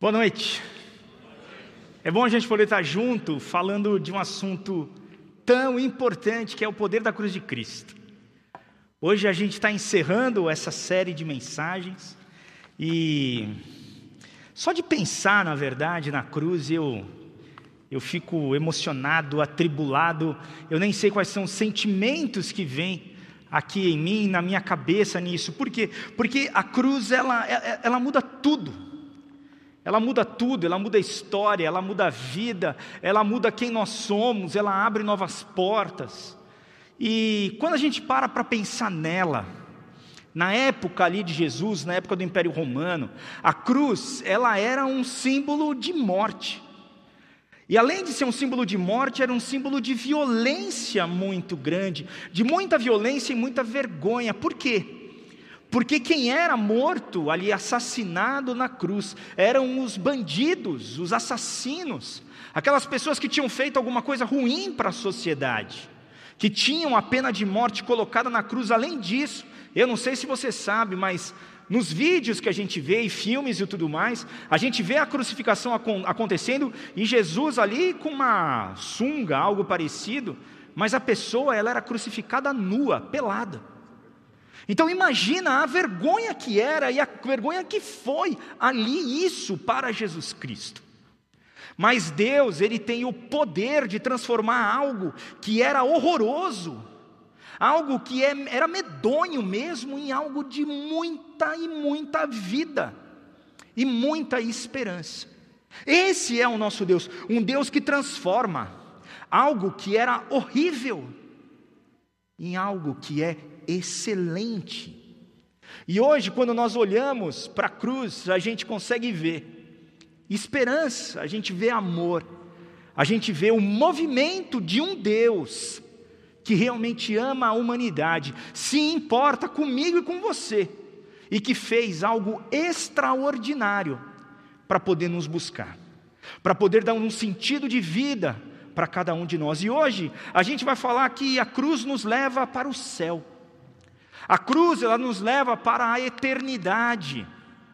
Boa noite. É bom a gente poder estar junto falando de um assunto tão importante que é o poder da cruz de Cristo. Hoje a gente está encerrando essa série de mensagens e só de pensar, na verdade, na cruz eu fico emocionado, atribulado. Eu nem sei quais são os sentimentos que vêm aqui em mim, na minha cabeça nisso. Por quê? Porque a cruz ela muda tudo. Ela muda tudo, ela muda a história, ela muda a vida, ela muda quem nós somos, ela abre novas portas. E quando a gente para pensar nela, na época ali de Jesus, na época do Império Romano, a cruz, ela era um símbolo de morte. E além de ser um símbolo de morte, era um símbolo de violência muito grande, de muita violência e muita vergonha. Por quê? Porque quem era morto ali, assassinado na cruz, eram os bandidos, os assassinos, aquelas pessoas que tinham feito alguma coisa ruim para a sociedade, que tinham a pena de morte colocada na cruz. Além disso, eu não sei se você sabe, mas nos vídeos que a gente vê, e filmes e tudo mais, a gente vê a crucificação acontecendo, e Jesus ali com uma sunga, algo parecido, mas a pessoa ela era crucificada nua, pelada. Então imagina a vergonha que era e a vergonha que foi ali isso para Jesus Cristo. Mas Deus, Ele tem o poder de transformar algo que era horroroso, algo que era medonho mesmo, em algo de muita e muita vida e muita esperança. Esse é o nosso Deus, um Deus que transforma algo que era horrível em algo que é excelente. E hoje, quando nós olhamos para a cruz, a gente consegue ver esperança, a gente vê amor, a gente vê o movimento de um Deus que realmente ama a humanidade, se importa comigo e com você, e que fez algo extraordinário para poder nos buscar, para poder dar um sentido de vida para cada um de nós. E hoje a gente vai falar que a cruz nos leva para o céu. A cruz, ela nos leva para a eternidade.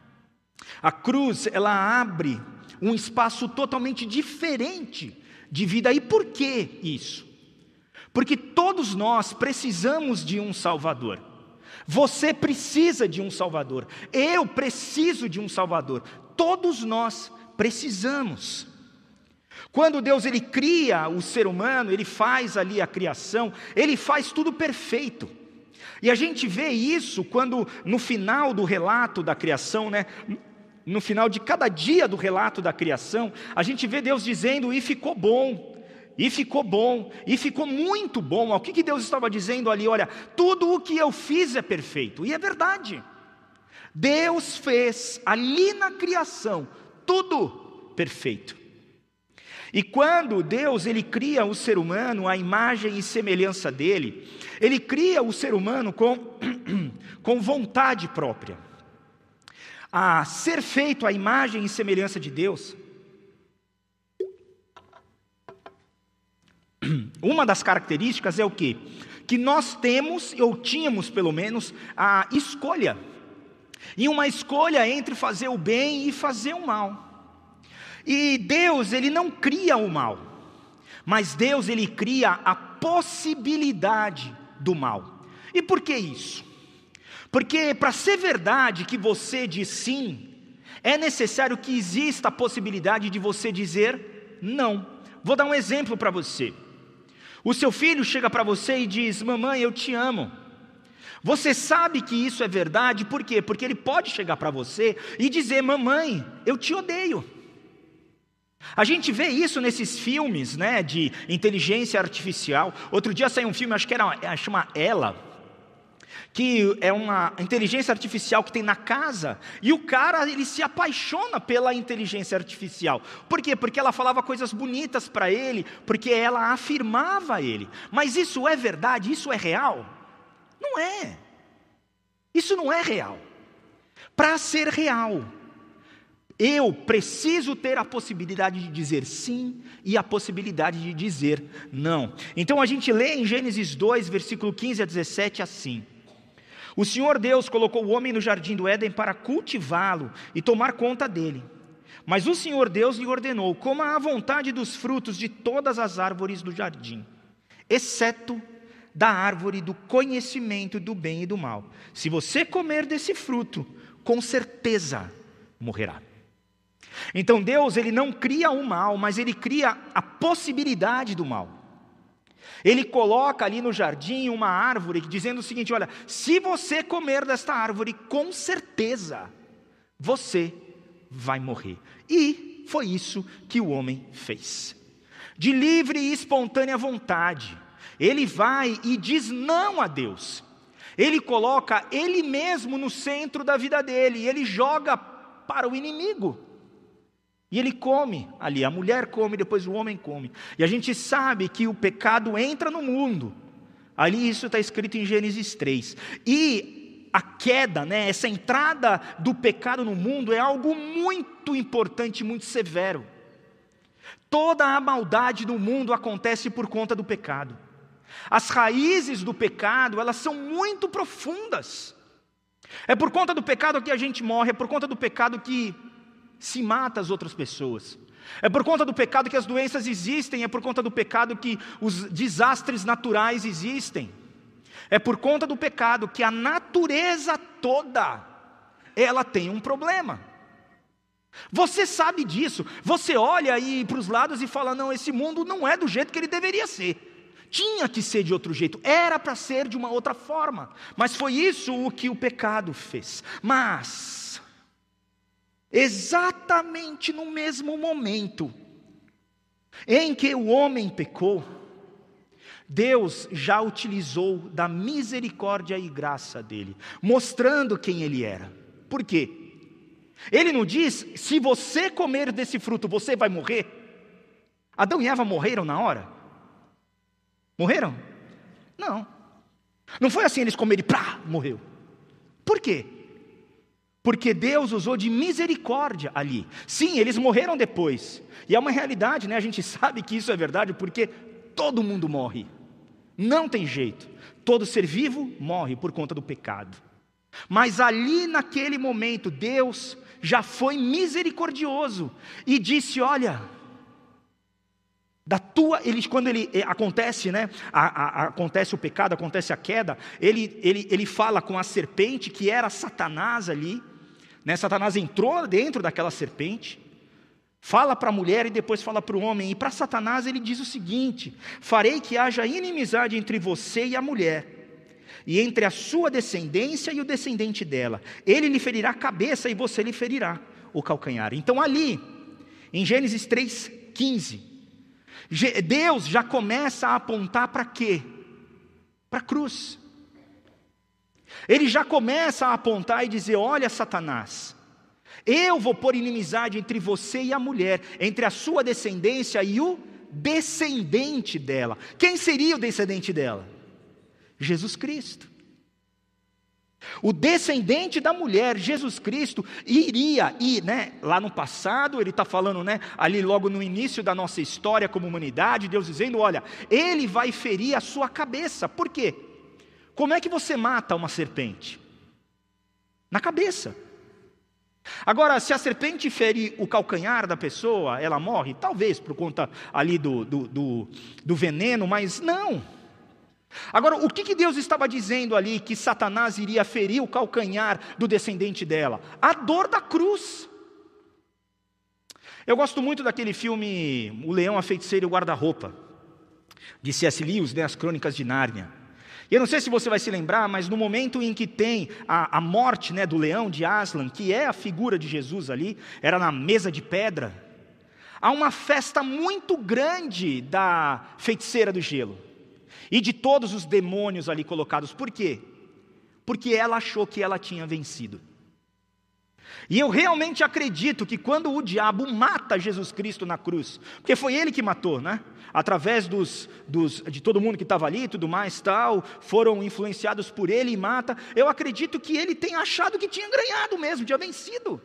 A cruz, ela abre um espaço totalmente diferente de vida. E por que isso? Porque todos nós precisamos de um Salvador. Você precisa de um Salvador. Eu preciso de um Salvador. Todos nós precisamos. Quando Deus ele cria o ser humano, Ele faz ali a criação, Ele faz tudo perfeito. E a gente vê isso quando no final do relato da criação, no final de cada dia do relato da criação, a gente vê Deus dizendo, e ficou bom, e ficou bom, e ficou muito bom. O que Deus estava dizendo ali? Olha, tudo o que eu fiz é perfeito, e é verdade. Deus fez ali na criação tudo perfeito. E quando Deus ele cria o ser humano à imagem e semelhança dele, Ele cria o ser humano com vontade própria. A ser feito à imagem e semelhança de Deus, uma das características é o quê? Que nós temos, ou tínhamos pelo menos, a escolha. E uma escolha entre fazer o bem e fazer o mal. E Deus, Ele não cria o mal, mas Deus, Ele cria a possibilidade do mal. E por que isso? Porque para ser verdade que você diz sim, é necessário que exista a possibilidade de você dizer não. Vou dar um exemplo para você. O seu filho chega para você e diz, mamãe, eu te amo. Você sabe que isso é verdade, por quê? Porque ele pode chegar para você e dizer, mamãe, eu te odeio. A gente vê isso nesses filmes, de inteligência artificial. Outro dia saiu um filme, acho que chama Ela, que é uma inteligência artificial que tem na casa, e o cara ele se apaixona pela inteligência artificial. Por quê? Porque ela falava coisas bonitas para ele, porque ela afirmava ele. Mas isso é verdade? Isso é real? Não é. Isso não é real. Para ser real, eu preciso ter a possibilidade de dizer sim e a possibilidade de dizer não. Então a gente lê em Gênesis 2, versículo 15 a 17 assim: O Senhor Deus colocou o homem no jardim do Éden para cultivá-lo e tomar conta dele. Mas o Senhor Deus lhe ordenou: coma à vontade dos frutos de todas as árvores do jardim, exceto da árvore do conhecimento do bem e do mal. Se você comer desse fruto, com certeza morrerá. Então Deus, ele não cria o mal, mas ele cria a possibilidade do mal. Ele coloca ali no jardim uma árvore dizendo o seguinte: olha, se você comer desta árvore, com certeza você vai morrer. E foi isso que o homem fez. De livre e espontânea vontade, ele vai e diz não a Deus. Ele coloca ele mesmo no centro da vida dele, e ele joga para o inimigo. E ele come ali, a mulher come, depois o homem come. E a gente sabe que o pecado entra no mundo. Ali isso está escrito em Gênesis 3. E a queda, essa entrada do pecado no mundo é algo muito importante, muito severo. Toda a maldade do mundo acontece por conta do pecado. As raízes do pecado, elas são muito profundas. É por conta do pecado que a gente morre, é por conta do pecado que se mata as outras pessoas. É por conta do pecado que as doenças existem, é por conta do pecado que os desastres naturais existem. É por conta do pecado que a natureza toda, ela tem um problema. Você sabe disso. Você olha aí para os lados e fala: não, esse mundo não é do jeito que ele deveria ser. Tinha que ser de outro jeito, era para ser de uma outra forma. Mas foi isso o que o pecado fez. Mas exatamente no mesmo momento em que o homem pecou, Deus já utilizou da misericórdia e graça dele, mostrando quem ele era. Por quê? Ele não diz: se você comer desse fruto, você vai morrer. Adão e Eva morreram na hora? Morreram? Não. Não foi assim, eles comeram e morreu. Por quê? Porque Deus usou de misericórdia ali. Sim, eles morreram depois. E é uma realidade, A gente sabe que isso é verdade, porque todo mundo morre. Não tem jeito. Todo ser vivo morre por conta do pecado. Mas ali naquele momento, Deus já foi misericordioso e disse: olha, quando ele acontece, acontece o pecado, acontece a queda, ele fala com a serpente, que era Satanás ali, Satanás entrou dentro daquela serpente, fala para a mulher e depois fala para o homem, e para Satanás ele diz o seguinte: farei que haja inimizade entre você e a mulher, e entre a sua descendência e o descendente dela. Ele lhe ferirá a cabeça e você lhe ferirá o calcanhar. Então ali, em Gênesis 3:15, Deus já começa a apontar para quê? Para a cruz. Ele já começa a apontar e dizer: olha, Satanás, eu vou pôr inimizade entre você e a mulher, entre a sua descendência e o descendente dela. Quem seria o descendente dela? Jesus Cristo. O descendente da mulher, Jesus Cristo, iria, lá no passado, ele está falando, ali logo no início da nossa história como humanidade, Deus dizendo: olha, ele vai ferir a sua cabeça. Por quê? Como é que você mata uma serpente? Na cabeça. Agora, se a serpente ferir o calcanhar da pessoa, ela morre? Talvez por conta ali do veneno, mas não. Agora, o que Deus estava dizendo ali que Satanás iria ferir o calcanhar do descendente dela? A dor da cruz. Eu gosto muito daquele filme O Leão, a Feiticeira e o Guarda-Roupa, de C.S. Lewis, As Crônicas de Nárnia. E eu não sei se você vai se lembrar, mas no momento em que tem a morte do leão de Aslan, que é a figura de Jesus ali, era na mesa de pedra, há uma festa muito grande da feiticeira do gelo. E de todos os demônios ali colocados. Por quê? Porque ela achou que ela tinha vencido. E eu realmente acredito que quando o diabo mata Jesus Cristo na cruz, porque foi ele que matou, através de todo mundo que estava ali e tudo mais, foram influenciados por ele e mata, eu acredito que ele tenha achado que tinha ganhado mesmo, tinha vencido.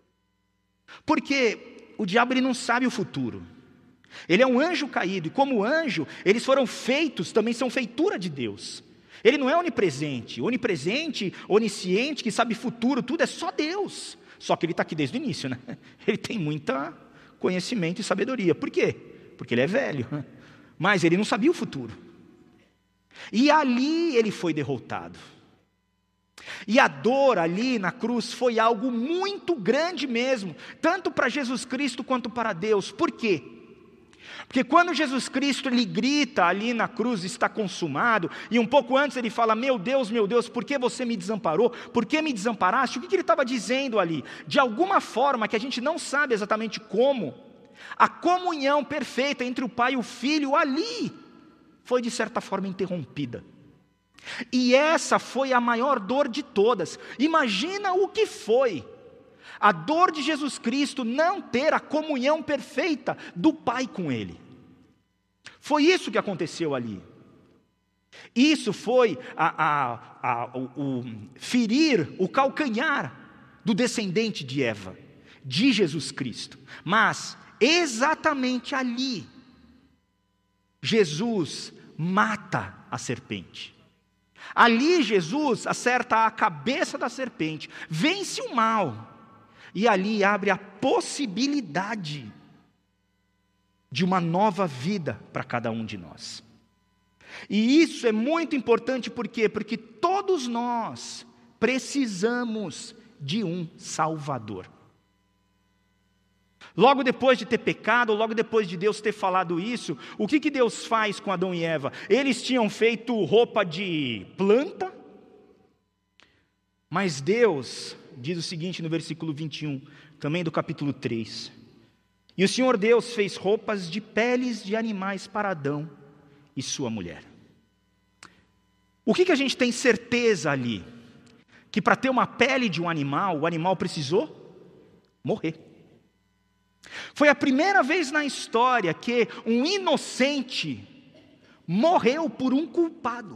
Porque o diabo ele não sabe o futuro. Ele é um anjo caído, e como anjo, eles foram feitos, também são feitura de Deus. Ele não é onipresente, onisciente, que sabe futuro, tudo é só Deus. Só que ele está aqui desde o início, né? Ele tem muito conhecimento e sabedoria. Por quê? Porque ele é velho. Mas ele não sabia o futuro. E ali ele foi derrotado. E a dor ali na cruz foi algo muito grande mesmo, tanto para Jesus Cristo quanto para Deus. Por quê? Porque quando Jesus Cristo ele grita ali na cruz, está consumado, e um pouco antes ele fala, meu Deus, por que você me desamparou? Por que me desamparaste? O que ele estava dizendo ali? De alguma forma, que a gente não sabe exatamente como, a comunhão perfeita entre o Pai e o Filho ali foi de certa forma interrompida. E essa foi a maior dor de todas. Imagina o que foi a dor de Jesus Cristo não ter a comunhão perfeita do Pai com Ele. Foi isso que aconteceu ali. Isso foi o ferir o calcanhar do descendente de Eva, de Jesus Cristo. Mas exatamente ali, Jesus mata a serpente. Ali Jesus acerta a cabeça da serpente, vence o mal, e ali abre a possibilidade de uma nova vida para cada um de nós. E isso é muito importante, por quê? Porque todos nós precisamos de um Salvador. Logo depois de ter pecado, logo depois de Deus ter falado isso, o que Deus faz com Adão e Eva? Eles tinham feito roupa de planta, mas Deus diz o seguinte no versículo 21, também do capítulo 3. E o Senhor Deus fez roupas de peles de animais para Adão e sua mulher. O que a gente tem certeza ali? Que para ter uma pele de um animal, o animal precisou morrer. Foi a primeira vez na história que um inocente morreu por um culpado.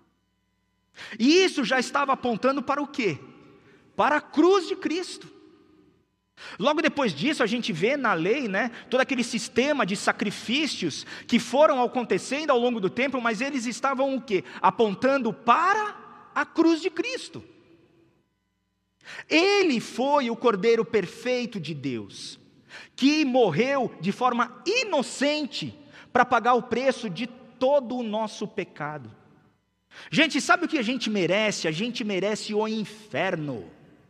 E isso já estava apontando para o quê? Para a cruz de Cristo. Logo depois disso, a gente vê na lei, todo aquele sistema de sacrifícios que foram acontecendo ao longo do tempo, mas eles estavam o quê? Apontando para a cruz de Cristo. Ele foi o Cordeiro perfeito de Deus, que morreu de forma inocente para pagar o preço de todo o nosso pecado. Gente, sabe o que a gente merece? A gente merece o inferno.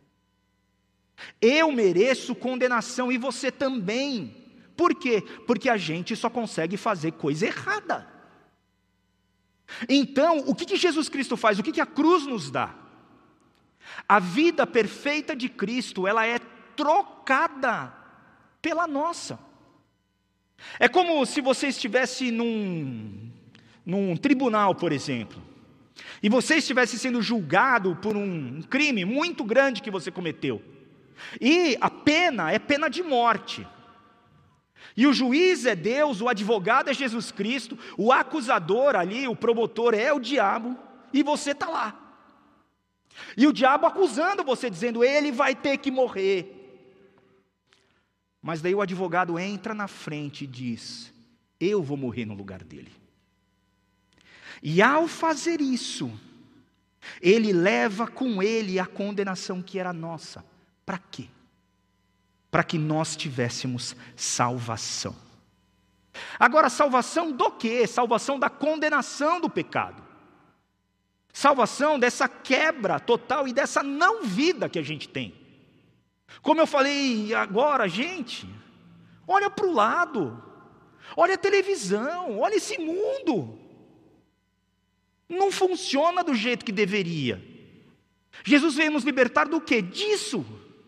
Eu mereço condenação e você também. Por quê? Porque a gente só consegue fazer coisa errada. Então, o que Jesus Cristo faz? O que a cruz nos dá? A vida perfeita de Cristo, ela é trocada pela nossa. É como se você estivesse num tribunal, por exemplo, e você estivesse sendo julgado por um crime muito grande que você cometeu, e a pena é pena de morte, e o juiz é Deus, o advogado é Jesus Cristo, o acusador ali, o promotor é o diabo, e você está lá, e o diabo acusando você, dizendo, ele vai ter que morrer. Mas daí o advogado entra na frente e diz, eu vou morrer no lugar dele. E ao fazer isso, ele leva com ele a condenação que era nossa. Para quê? Para que nós tivéssemos salvação. Agora, salvação do quê? Salvação da condenação do pecado. Salvação dessa quebra total e dessa não vida que a gente tem. Como eu falei agora, gente, olha para o lado, olha a televisão, olha esse mundo. Não funciona do jeito que deveria. Jesus veio nos libertar do quê? Disso.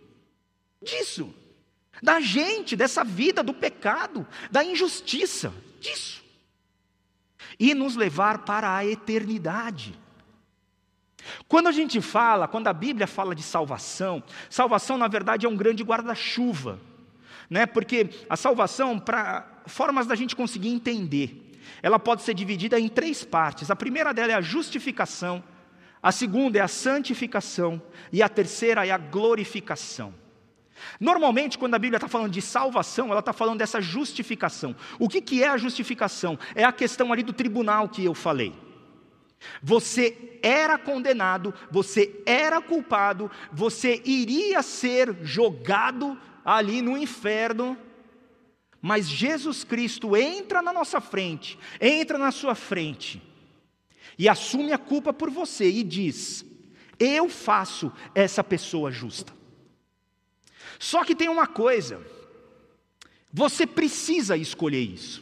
Da gente, dessa vida do pecado, da injustiça, disso. E nos levar para a eternidade. Quando a Bíblia fala de salvação, salvação na verdade é um grande guarda-chuva, porque a salvação, para formas da gente conseguir entender, ela pode ser dividida em 3 partes. A primeira dela é a justificação, a segunda é a santificação e a terceira é a glorificação. Normalmente, quando a Bíblia está falando de salvação, ela está falando dessa justificação. O que é a justificação? É a questão ali do tribunal que eu falei. Você era condenado, você era culpado, você iria ser jogado ali no inferno, mas Jesus Cristo entra na nossa frente, entra na sua frente, e assume a culpa por você e diz: eu faço essa pessoa justa. Só que tem uma coisa, você precisa escolher isso.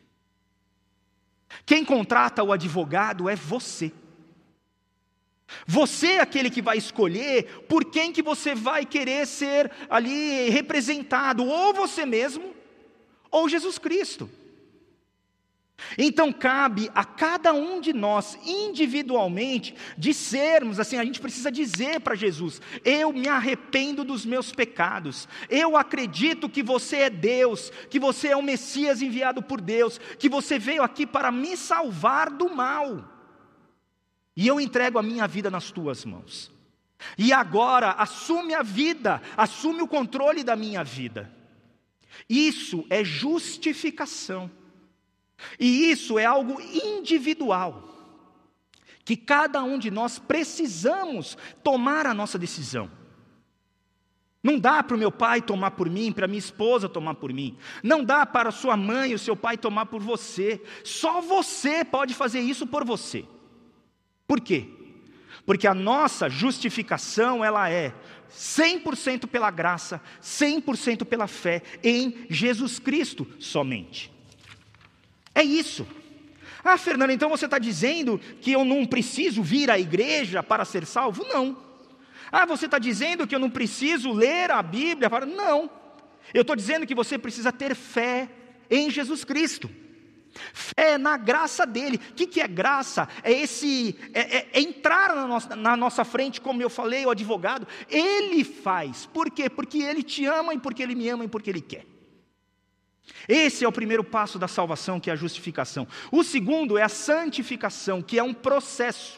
Quem contrata o advogado é você. Você é aquele que vai escolher por quem que você vai querer ser ali representado, ou você mesmo, ou Jesus Cristo. Então cabe a cada um de nós, individualmente, dissermos assim, a gente precisa dizer para Jesus: eu me arrependo dos meus pecados, eu acredito que você é Deus, que você é o Messias enviado por Deus, que você veio aqui para me salvar do mal, e eu entrego a minha vida nas tuas mãos, e agora assume a vida, assume o controle da minha vida. Isso é justificação. E isso é algo individual, que cada um de nós precisamos tomar a nossa decisão. Não dá para o meu pai tomar por mim, para a minha esposa tomar por mim. Não dá para a sua mãe e o seu pai tomar por você. Só você pode fazer isso por você. Por quê? Porque a nossa justificação, ela é 100% pela graça, 100% pela fé em Jesus Cristo somente. É isso. Ah, Fernando, então você está dizendo que eu não preciso vir à igreja para ser salvo? Não. Ah, você está dizendo que eu não preciso ler a Bíblia para... Não. Eu estou dizendo que você precisa ter fé em Jesus Cristo. Fé na graça dele. O que é graça? É entrar na nossa frente, como eu falei, o advogado. Ele faz. Por quê? Porque ele te ama, e porque ele me ama, e porque ele quer. Esse é o primeiro passo da salvação, que é a justificação. O segundo é a santificação, que é um processo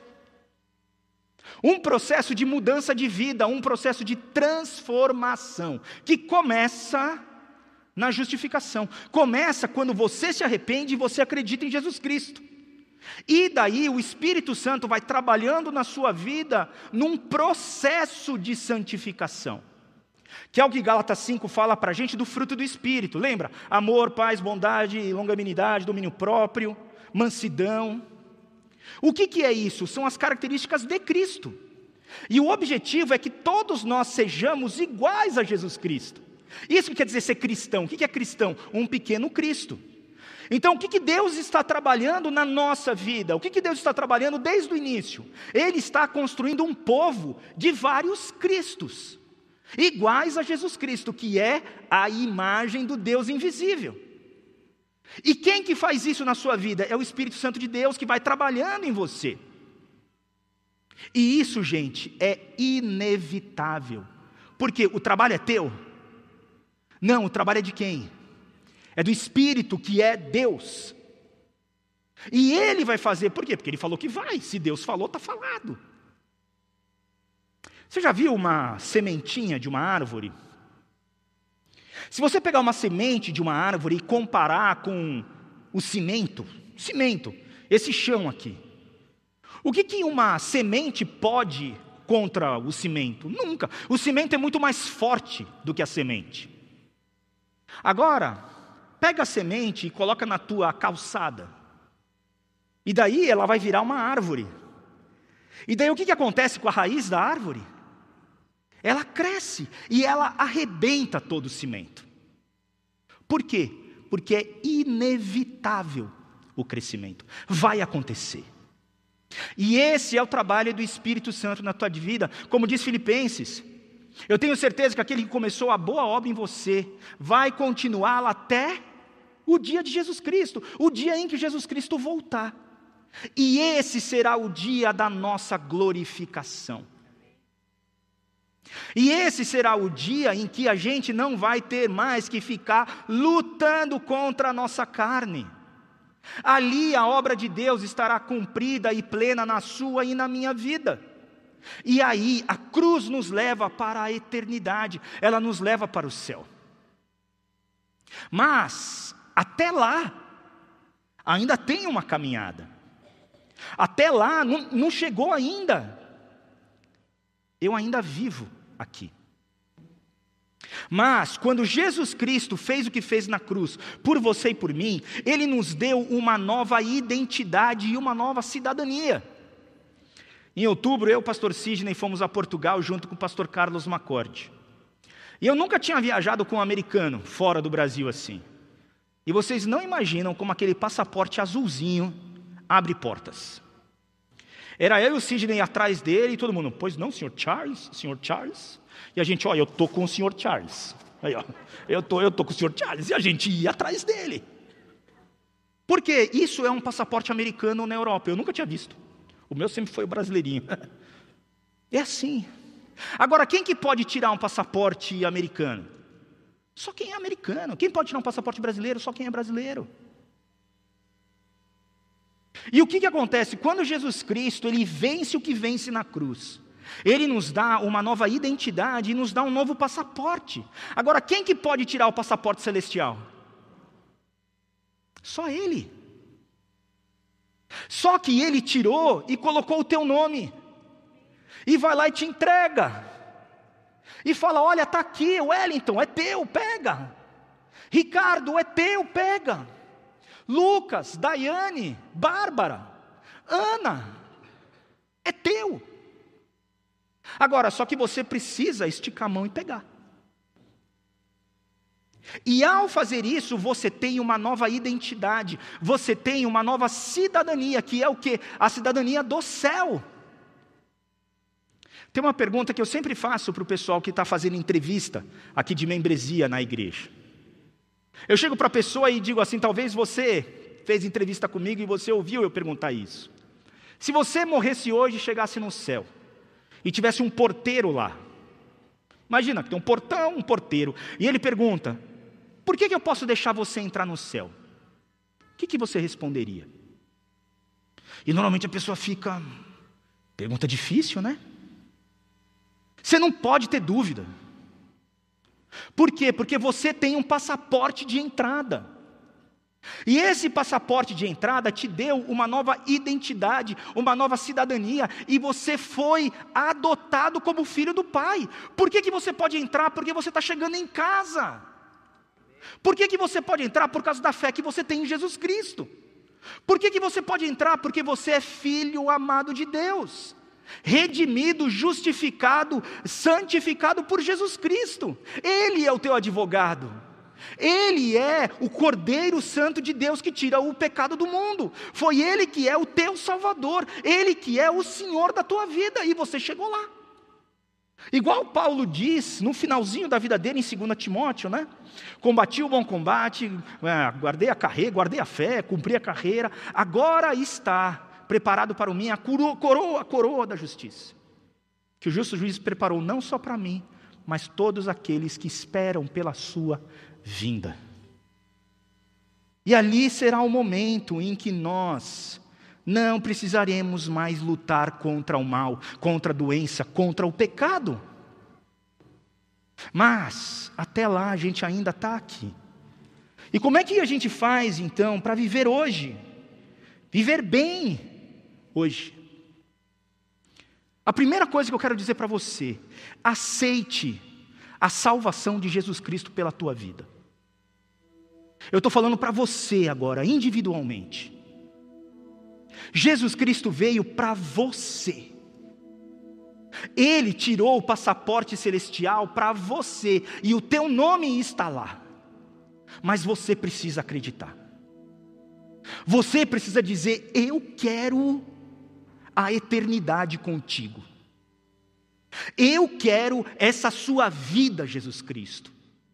de mudança de vida, um processo de transformação, que começa na justificação. Começa quando você se arrepende e você acredita em Jesus Cristo. E daí o Espírito Santo vai trabalhando na sua vida num processo de santificação, que é o que Gálatas 5 fala para a gente do fruto do Espírito. Lembra? Amor, paz, bondade, longanimidade, domínio próprio, mansidão. O que é isso? São as características de Cristo. E o objetivo é que todos nós sejamos iguais a Jesus Cristo. Isso que quer dizer ser cristão. O que é cristão? Um pequeno Cristo. Então, o que Deus está trabalhando na nossa vida? O que Deus está trabalhando desde o início? Ele está construindo um povo de vários Cristos, iguais a Jesus Cristo, que é a imagem do Deus invisível. E quem que faz isso na sua vida? É o Espírito Santo de Deus, que vai trabalhando em você. E isso, gente, é inevitável. Porque o trabalho é teu? Não, o trabalho é de quem? É do Espírito, que é Deus. E Ele vai fazer, por quê? Porque Ele falou que vai. Se Deus falou, está falado. Você já viu uma sementinha de uma árvore? Se você pegar uma semente de uma árvore e comparar com o cimento, esse chão aqui, o que uma semente pode contra o cimento? Nunca. O cimento é muito mais forte do que a semente. Agora, pega a semente e coloca na tua calçada. E daí ela vai virar uma árvore. E daí o que acontece com a raiz da árvore? Ela cresce e ela arrebenta todo o cimento. Por quê? Porque é inevitável o crescimento. Vai acontecer. E esse é o trabalho do Espírito Santo na tua vida. Como diz Filipenses, eu tenho certeza que aquele que começou a boa obra em você vai continuá-la até o dia de Jesus Cristo, o dia em que Jesus Cristo voltar. E esse será o dia da nossa glorificação. E esse será o dia em que a gente não vai ter mais que ficar lutando contra a nossa carne. Ali a obra de Deus estará cumprida e plena na sua e na minha vida. E aí a cruz nos leva para a eternidade, ela nos leva para o céu. Mas até lá ainda tem uma caminhada. Até lá, não chegou ainda. Eu ainda vivo aqui. Mas, quando Jesus Cristo fez o que fez na cruz, por você e por mim, Ele nos deu uma nova identidade e uma nova cidadania. Em outubro, eu e o pastor Sidney fomos a Portugal junto com o pastor Carlos Macorde. E eu nunca tinha viajado com um americano fora do Brasil assim. E vocês não imaginam como aquele passaporte azulzinho abre portas. Era eu e o Sidney atrás dele e todo mundo, pois não, senhor Charles? E a gente, eu tô com o senhor Charles. Aí, eu tô com o senhor Charles. E a gente ia atrás dele. Porque isso é um passaporte americano na Europa. Eu nunca tinha visto. O meu sempre foi o brasileirinho. É assim. Agora, quem que pode tirar um passaporte americano? Só quem é americano. Quem pode tirar um passaporte brasileiro? Só quem é brasileiro. E o que acontece? Quando Jesus Cristo, Ele vence o que vence na cruz, Ele nos dá uma nova identidade e nos dá um novo passaporte. Agora, quem que pode tirar o passaporte celestial? Só Ele. Só que Ele tirou e colocou o teu nome. E vai lá e te entrega. E fala, olha, está aqui, Wellington, é teu, pega. Ricardo, é teu, pega. Lucas, Daiane, Bárbara, Ana, é teu. Agora, só que você precisa esticar a mão e pegar. E ao fazer isso, você tem uma nova identidade, você tem uma nova cidadania, que é o quê? A cidadania do céu. Tem uma pergunta que eu sempre faço para o pessoal que está fazendo entrevista aqui de membresia na igreja. Eu chego para a pessoa e digo assim, talvez você fez entrevista comigo e você ouviu eu perguntar isso. Se você morresse hoje e chegasse no céu, e tivesse um porteiro lá, imagina que tem um portão, um porteiro, e ele pergunta, por que eu posso deixar você entrar no céu? O que você responderia? E normalmente a pessoa fica, pergunta difícil, né? Você não pode ter dúvida. Por quê? Porque você tem um passaporte de entrada. E esse passaporte de entrada te deu uma nova identidade, uma nova cidadania, e você foi adotado como filho do Pai. Por que você pode entrar? Porque você está chegando em casa. Por que você pode entrar? Por causa da fé que você tem em Jesus Cristo. Por que você pode entrar? Porque você é filho amado de Deus. Redimido, justificado, santificado por Jesus Cristo. Ele é o teu advogado. Ele é o Cordeiro Santo de Deus que tira o pecado do mundo. Foi Ele que é o teu Salvador. Ele que é o Senhor da tua vida. E você chegou lá. Igual Paulo diz no finalzinho da vida dele em 2 Timóteo, né? Combati o bom combate, guardei a carreira, guardei a fé, cumpri a carreira. Agora está preparado para mim a coroa da justiça, que o justo juiz preparou não só para mim, mas todos aqueles que esperam pela sua vinda. E ali será o momento em que nós não precisaremos mais lutar contra o mal, contra a doença, contra o pecado. Mas até lá a gente ainda está aqui. E como é que a gente faz então para viver hoje? Viver bem hoje. A primeira coisa que eu quero dizer para você, aceite a salvação de Jesus Cristo pela tua vida. Eu estou falando para você agora, individualmente. Jesus Cristo veio para você. Ele tirou o passaporte celestial para você, e o teu nome está lá. Mas você precisa acreditar. Você precisa dizer, eu quero a eternidade contigo. Eu quero essa sua vida, Jesus Cristo.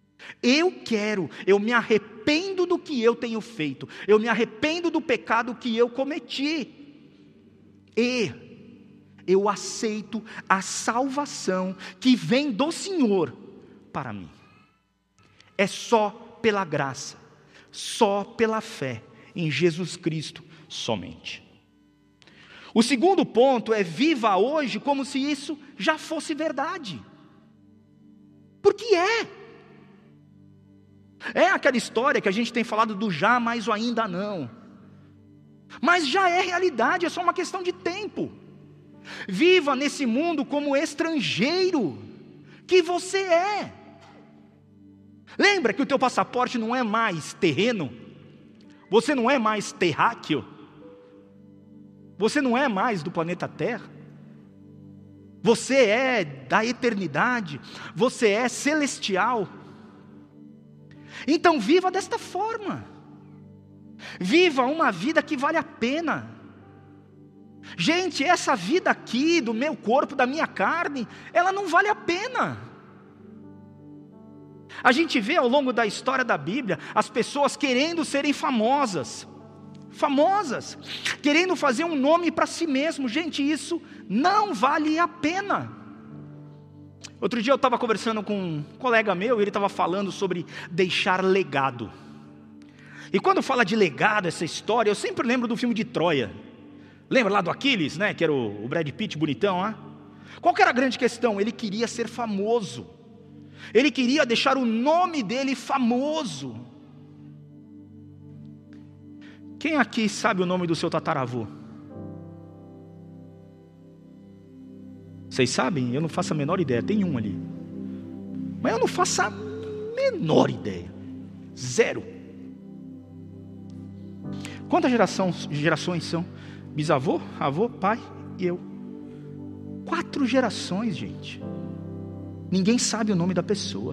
Eu me arrependo do que eu tenho feito. Eu me arrependo do pecado que eu cometi. E eu aceito a salvação que vem do Senhor para mim. É só pela graça, só pela fé em Jesus Cristo somente. O segundo ponto é: viva hoje como se isso já fosse verdade. Porque é aquela história que a gente tem falado do já, mas o ainda não. Mas já é realidade, é só uma questão de tempo. Viva nesse mundo como estrangeiro que você é. Lembra que o teu passaporte não é mais terreno, você não é mais terráqueo, você não é mais do planeta Terra, você é da eternidade, você é celestial. Então viva desta forma, viva uma vida que vale a pena. Gente, essa vida aqui do meu corpo, da minha carne, ela não vale a pena. A gente vê ao longo da história da Bíblia as pessoas querendo serem famosas, querendo fazer um nome para si mesmo. Gente, isso não vale a pena. Outro dia eu estava conversando com um colega meu, e ele estava falando sobre deixar legado. E quando fala de legado, essa história, eu sempre lembro do filme de Troia. Lembra lá do Aquiles, né? Que era o Brad Pitt bonitão, né? Qual que era a grande questão? Ele queria ser famoso. Ele queria deixar o nome dele famoso. Quem aqui sabe o nome do seu tataravô? Vocês sabem? Eu não faço a menor ideia. Tem um ali, mas eu não faço a menor ideia. Zero. Quantas gerações são? Bisavô, avô, pai e eu. 4 gerações, gente. Ninguém sabe o nome da pessoa.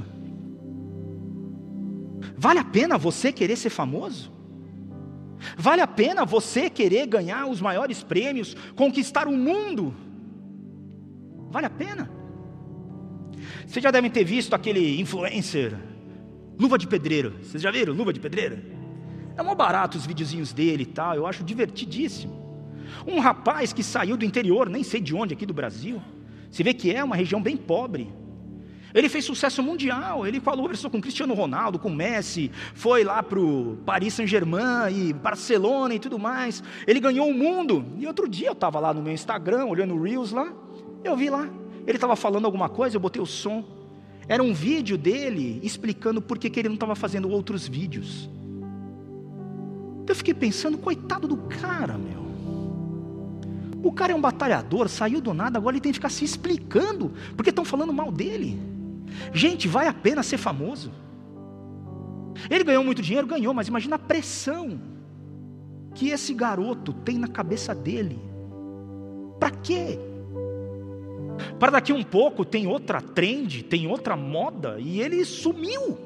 Vale a pena você querer ser famoso? Vale a pena você querer ganhar os maiores prêmios, conquistar o mundo? Vale a pena? Vocês já devem ter visto aquele influencer, Luva de Pedreiro. Vocês já viram Luva de Pedreiro? É mó barato os videozinhos dele e tal, eu acho divertidíssimo. Um rapaz que saiu do interior, nem sei de onde, aqui do Brasil. Você vê que é uma região bem pobre. Ele fez sucesso mundial, ele conversou com Cristiano Ronaldo, com Messi, foi lá para o Paris Saint-Germain e Barcelona e tudo mais. Ele ganhou o mundo. E outro dia eu estava lá no meu Instagram, olhando o Reels lá, eu vi lá, ele estava falando alguma coisa, eu botei o som. Era um vídeo dele explicando por que ele não estava fazendo outros vídeos. Eu fiquei pensando, coitado do cara, meu. O cara é um batalhador, saiu do nada, agora ele tem que ficar se explicando, porque estão falando mal dele. Gente, vale a pena ser famoso? Ele ganhou muito dinheiro? Ganhou, mas imagina a pressão que esse garoto tem na cabeça dele. Para quê? Para daqui um pouco tem outra trend, tem outra moda, e ele sumiu.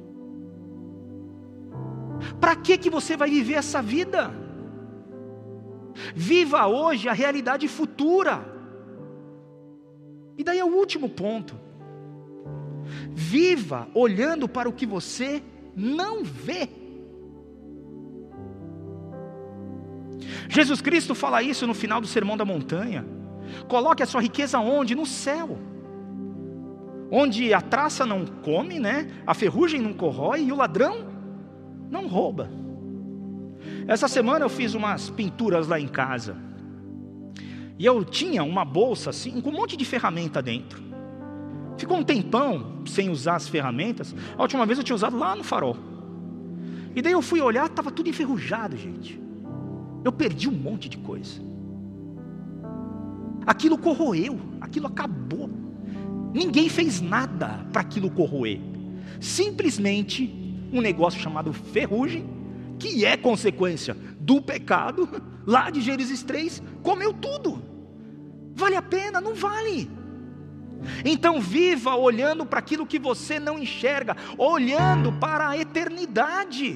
Para que você vai viver essa vida? Viva hoje a realidade futura. E daí é o último ponto. Viva olhando para o que você não vê. Jesus Cristo fala isso no final do Sermão da Montanha. Coloque a sua riqueza onde? No céu. Onde a traça não come, né? A ferrugem não corrói e o ladrão não rouba. Essa semana eu fiz umas pinturas lá em casa. E eu tinha uma bolsa assim, com um monte de ferramenta dentro. Ficou um tempão sem usar as ferramentas. A última vez eu tinha usado lá no Farol. E daí eu fui olhar, estava tudo enferrujado, gente. Eu perdi um monte de coisa. Aquilo corroeu, aquilo acabou. Ninguém fez nada para aquilo corroer. Simplesmente um negócio chamado ferrugem, que é consequência do pecado, lá de Gênesis 3, comeu tudo. Vale a pena? Não vale. Então viva olhando para aquilo que você não enxerga, olhando para a eternidade.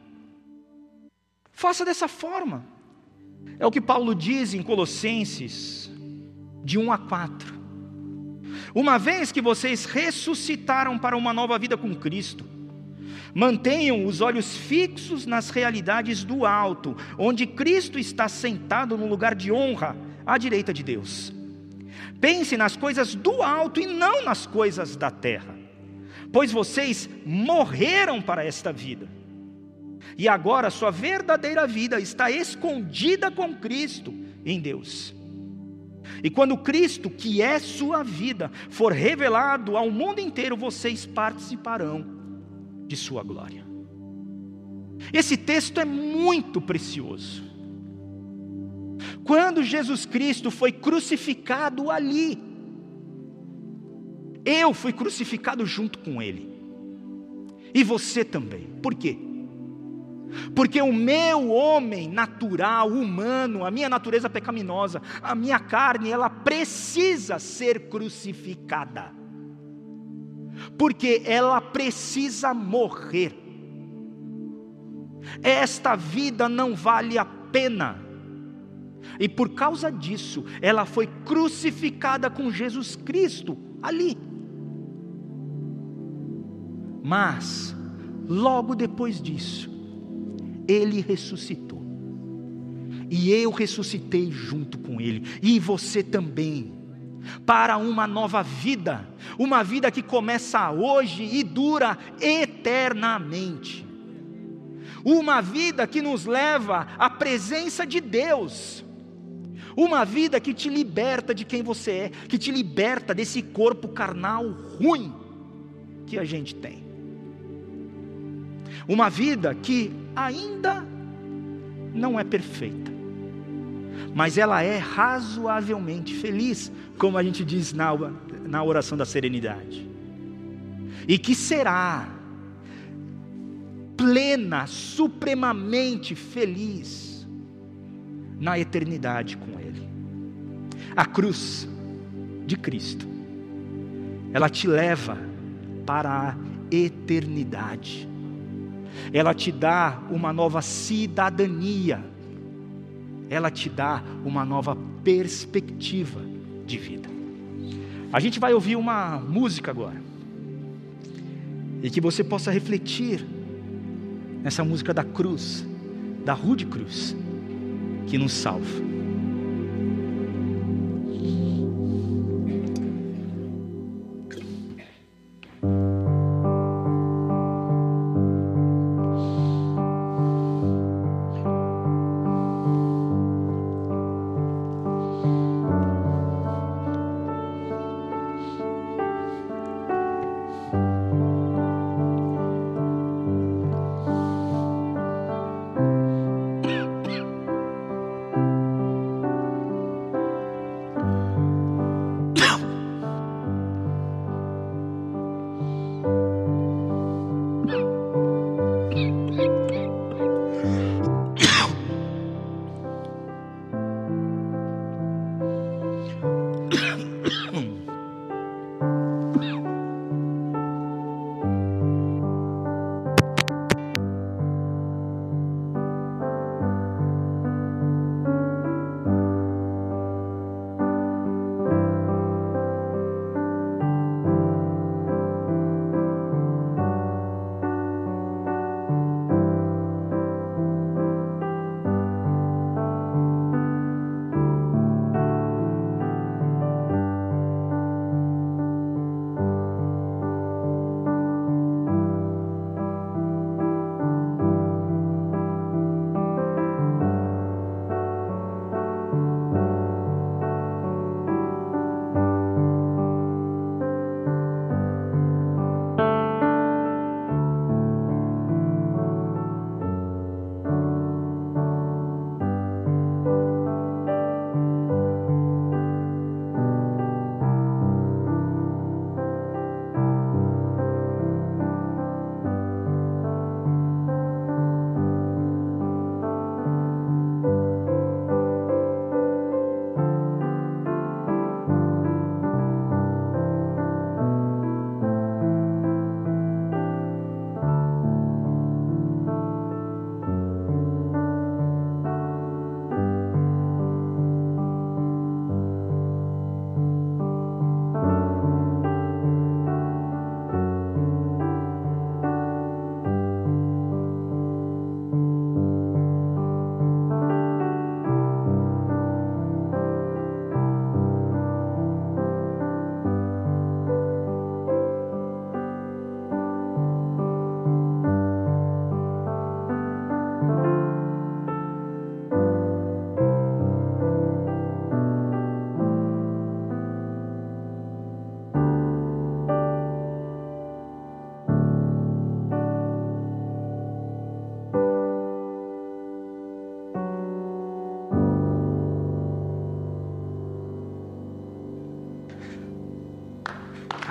Faça dessa forma. É o que Paulo diz em Colossenses, de 1-4. Uma vez que vocês ressuscitaram para uma nova vida com Cristo, mantenham os olhos fixos nas realidades do alto, onde Cristo está sentado no lugar de honra, à direita de Deus. Pense nas coisas do alto e não nas coisas da terra, pois vocês morreram para esta vida, e agora sua verdadeira vida está escondida com Cristo em Deus. E quando Cristo, que é sua vida, for revelado ao mundo inteiro, vocês participarão de sua glória. Esse texto é muito precioso. Quando Jesus Cristo foi crucificado ali, eu fui crucificado junto com Ele. E você também. Por quê? Porque o meu homem natural, humano, a minha natureza pecaminosa, a minha carne, ela precisa ser crucificada. Porque ela precisa morrer. Esta vida não vale a pena. E por causa disso, ela foi crucificada com Jesus Cristo ali. Mas, logo depois disso, Ele ressuscitou. E eu ressuscitei junto com Ele. E você também. Para uma nova vida. Uma vida que começa hoje e dura eternamente. Uma vida que nos leva à presença de Deus. Uma vida que te liberta de quem você é. Que te liberta desse corpo carnal ruim que a gente tem. Uma vida que ainda não é perfeita, mas ela é razoavelmente feliz, como a gente diz na oração da serenidade, e que será plena, supremamente feliz na eternidade com Ele. A cruz de Cristo, ela te leva para a eternidade. Ela te dá uma nova cidadania. Ela te dá uma nova perspectiva de vida. A gente vai ouvir uma música agora. E que você possa refletir nessa música da cruz, da Rude Cruz, que nos salva.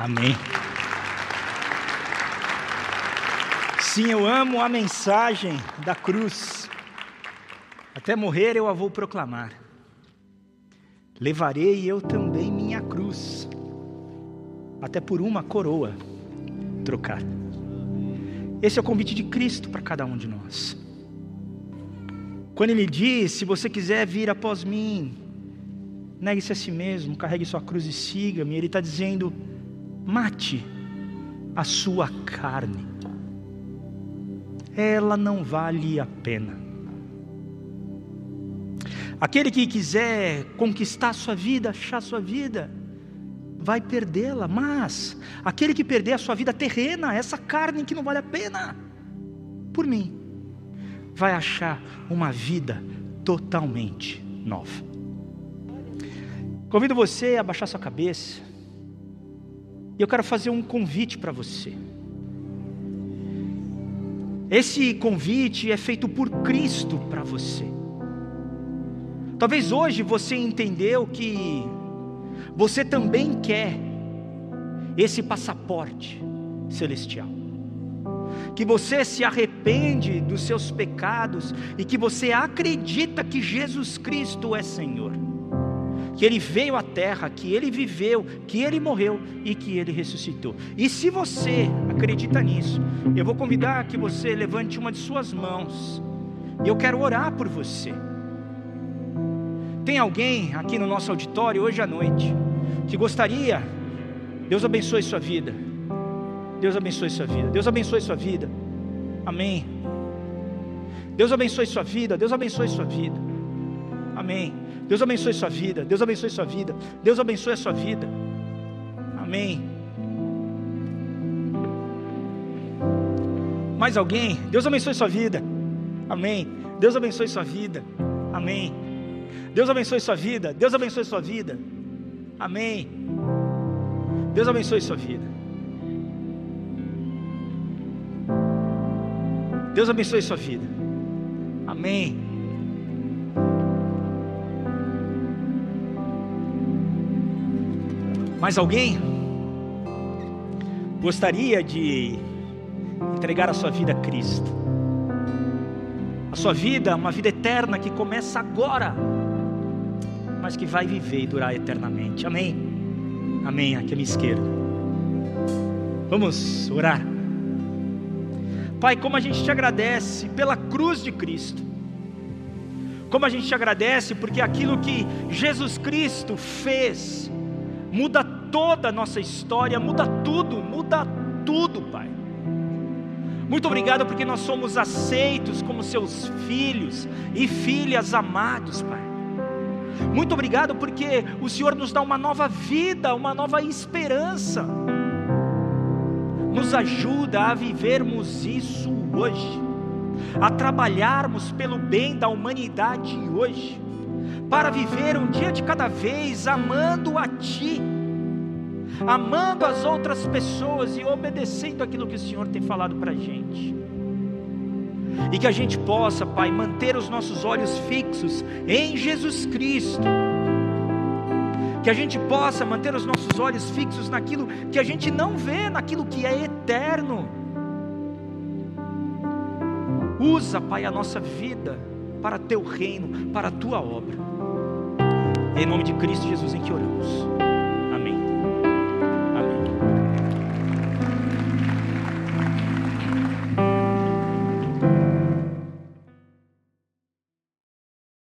Amém. Sim, eu amo a mensagem da cruz. Até morrer eu a vou proclamar. Levarei eu também minha cruz, até por uma coroa trocar. Esse é o convite de Cristo para cada um de nós. Quando Ele diz, se você quiser vir após mim, negue-se a si mesmo, carregue sua cruz e siga-me. Ele está dizendo, mate a sua carne. Ela não vale a pena. Aquele que quiser conquistar a sua vida, achar a sua vida, vai perdê-la. Mas aquele que perder a sua vida terrena, essa carne que não vale a pena, por mim, vai achar uma vida totalmente nova. Convido você a baixar sua cabeça. E eu quero fazer um convite para você. Esse convite é feito por Cristo para você. Talvez hoje você entendeu que você também quer esse passaporte celestial. Que você se arrepende dos seus pecados e que você acredita que Jesus Cristo é Senhor. Que Ele veio à terra, que Ele viveu, que Ele morreu e que Ele ressuscitou. E se você acredita nisso, eu vou convidar que você levante uma de suas mãos. E eu quero orar por você. Tem alguém aqui no nosso auditório hoje à noite que gostaria? Deus abençoe sua vida. Deus abençoe sua vida. Deus abençoe sua vida. Amém. Deus abençoe sua vida. Deus abençoe sua vida. Amém. Deus abençoe sua vida. Deus abençoe sua vida. Deus abençoe a sua vida. Amém. Mais alguém? Deus abençoe sua vida. Amém. Deus abençoe sua vida. Amém. Deus abençoe sua vida. Deus abençoe sua vida. Amém. Deus abençoe sua vida. Deus abençoe sua vida. Amém. Mais alguém gostaria de entregar a sua vida a Cristo? A sua vida, uma vida eterna que começa agora, mas que vai viver e durar eternamente. Amém? Amém, aqui à minha esquerda. Vamos orar. Pai, como a gente te agradece pela cruz de Cristo. Como a gente te agradece porque aquilo que Jesus Cristo fez muda toda a nossa história, muda tudo, Pai. Muito obrigado porque nós somos aceitos como seus filhos e filhas amados, Pai. Muito obrigado porque o Senhor nos dá uma nova vida, uma nova esperança. Nos ajuda a vivermos isso hoje, a trabalharmos pelo bem da humanidade hoje, para viver um dia de cada vez, amando a Ti, amando as outras pessoas e obedecendo aquilo que o Senhor tem falado para a gente. E que a gente possa, Pai, manter os nossos olhos fixos em Jesus Cristo. Que a gente possa manter os nossos olhos fixos naquilo que a gente não vê, naquilo que é eterno. Usa, Pai, a nossa vida para Teu reino, para a Tua obra. Em nome de Cristo Jesus em que oramos.